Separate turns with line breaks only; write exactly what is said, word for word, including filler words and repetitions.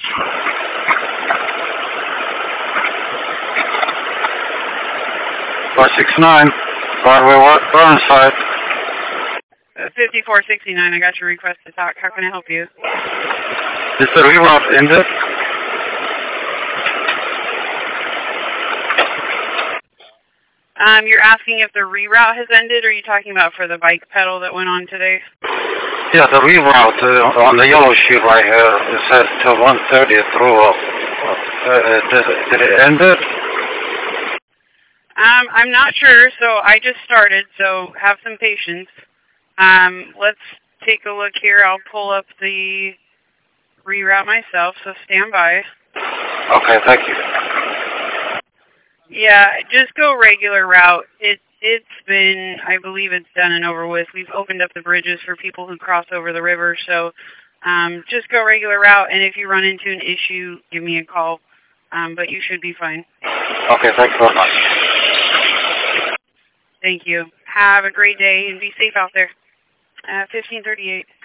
four six nine, Broadway, Burnside.
Uh, fifty-four sixty-nine, I got your request to talk. How can I help you?
Is the reroute ended?
Um, you're asking if the reroute has ended, or are you talking about for the bike pedal that went on today?
Yeah, the reroute uh, on the yellow sheet right here, it says till one thirty through. Uh, uh, did, did it end it?
Um, I'm not sure, so I just started, so have some patience. Um, let's take a look here. I'll pull up the reroute myself, so stand by.
Okay, thank you.
Yeah, just go regular route. It, it's been, I believe it's done and over with. We've opened up the bridges for people who cross over the river, so um, just go regular route, and if you run into an issue, give me a call, um, but you should be fine.
Okay, thank you very much.
Thank you. Have a great day, and be safe out there. Uh, fifteen thirty-eight.